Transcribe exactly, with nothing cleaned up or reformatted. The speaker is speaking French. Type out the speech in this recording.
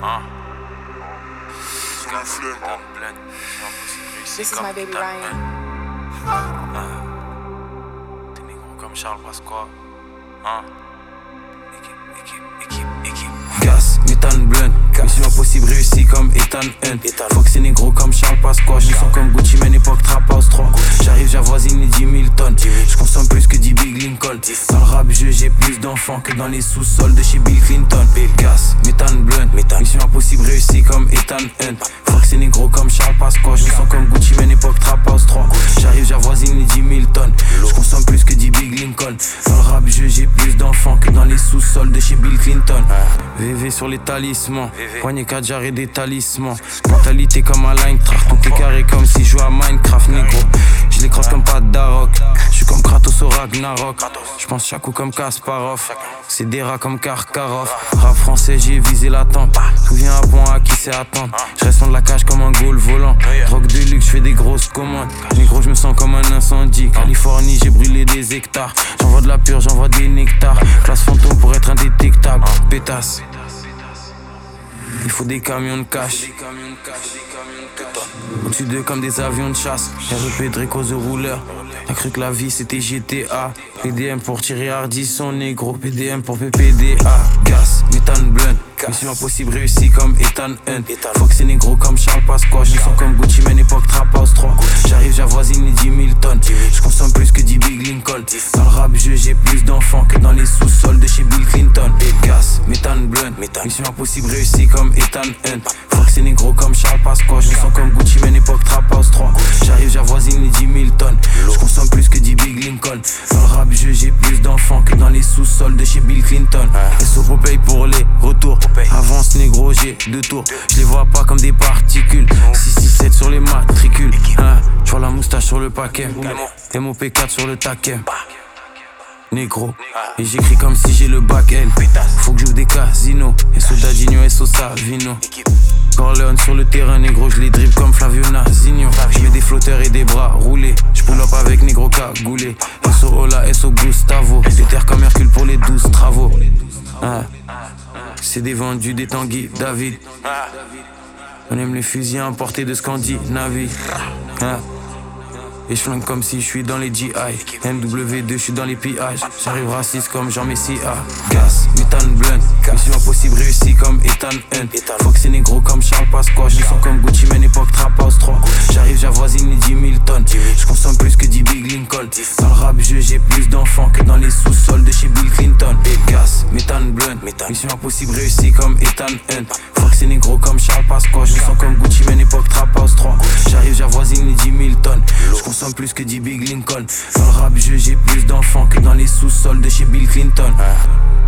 Hein? This is my baby Ryan. T'es négro comme Charles Pasqua. Hein? Équipe, équipe, équipe, équipe. Gas, méthane, blunt. Mission impossible réussi comme Ethan Hunt. Fox et négro comme Charles Pasqua. Je me sens comme Gucci Mane, époque Trap House trois. J'arrive, j'avoisine les dix mille tonnes. Je consomme plus que dix Big Lincoln. Dans le rap jeu, j'ai plus d'enfants que dans les sous-sols de chez Bill Clinton. Gas, méthane, blunt. Mission impossible réussi comme Ethan Hunt. Fox et négro comme Charles Pasqua. Je me sens comme Gucci Mane, époque Trap House trois. J'arrive, j'avoisine les dix mille tonnes. Je consomme plus que dix Big Lincoln. Dans le rap jeu, j'ai plus d'enfants que dans les sous-sols de chez Bill Clinton. V V sur les talismans. Poignet quatre jarres et des talismans. Mentalité comme à Linecraft. Tout est carré comme si je jouais à Minecraft, négro. Je les crosse comme pas d'Aroc. Je suis comme Kratos au Ragnarok. Je pense chaque coup comme Kasparov. C'est des rats comme Karkarov. Rap français, j'ai visé la tempe. Souviens à point à qui c'est attendre. Je reste de la cage comme un goal volant. Drogue de luxe, je fais des grosses commandes. Négro, je me sens comme un incendie. Californie, j'ai brûlé des hectares. J'envoie de la pure, j'envoie des nectars. Classe fantôme pour être indétectable. Pétasse. Il faut des camions de cash. Au-dessus d'eux comme des avions de chasse. R E P Draco The Ruler. T'as cru que la vie c'était G T A. P D M pour tirer Hardisson négro. P D M pour P P D A. Gas, méthane, blunt. Mission impossible réussi comme Ethan Hunt. Fox et négro comme Charles Pasqua. Je me sens comme Gucci Mane, époque Trap House trois. J'arrive, j'avoisine les dix mille tonnes. Je consomme plus que dix Big Lincoln. Dans le rap jeu, j'ai plus d'enfants que dans les sous-sols de chez Bill Clinton. Gas, méthane, blunt. Mission impossible réussi comme Ethan Hunt. Fox et négro comme Charles Pasqua. Je me sens comme Gucci Mane, époque Trap House trois. J'arrive, j'avoisine les dix mille tonnes. Je consomme plus que dix Big Lincoln. Dans le rap jeu, j'ai plus d'enfants que dans les sous-sols de chez Bill Clinton. S O Popeye pour les retours. Avance négro, j'ai deux tours. Je les vois pas comme des particules. six six sept sur les matricules. Hein, je vois la moustache sur le paquet. M O P quatre sur le taquet. Négro, et j'écris comme si j'ai le bac L. Faut que j'ouvre des casinos. Et Sodadinho, et Savino. Corleone sur le terrain, négro, je les dribble comme Flavio Nazinho. Je mets des flotteurs et des bras roulés. Je pull up avec négro cagoulé. S O Ola, S O Gustavo. Des terres comme Hercule pour les douze travaux. Hein. C'est des vendus des Tanguy David. On aime les fusils importés de Scandinavie. Hein. Et je flingue comme si je suis dans les G I. M W deux, je suis dans les pillages. J'arrive raciste comme Jean Messia. Gas, méthane, blunt. Mission impossible réussi comme Ethan Hunt. Fox et négro comme Charles Pasqua. Je me sens comme Gucci Mane, époque Trap House trois. J'arrive, j'avoisine les dix mille tonnes. Je consomme plus que dix Big Lincoln. Dans le rap jeu, j'ai plus d'enfants que dans les sous-sols de chez Bill Clinton. Gas, méthane, blunt. Mission impossible réussi comme Ethan Hunt. Fox et négro comme Charles Pasqua. Je me sens comme Gucci Mane, époque Trap House trois. J'arrive, j'avoisine les dix mille tonnes. Je consomme plus que dix Big Lincoln. Dans le rap jeu, j'ai plus d'enfants que dans les sous-sols de chez Bill Clinton.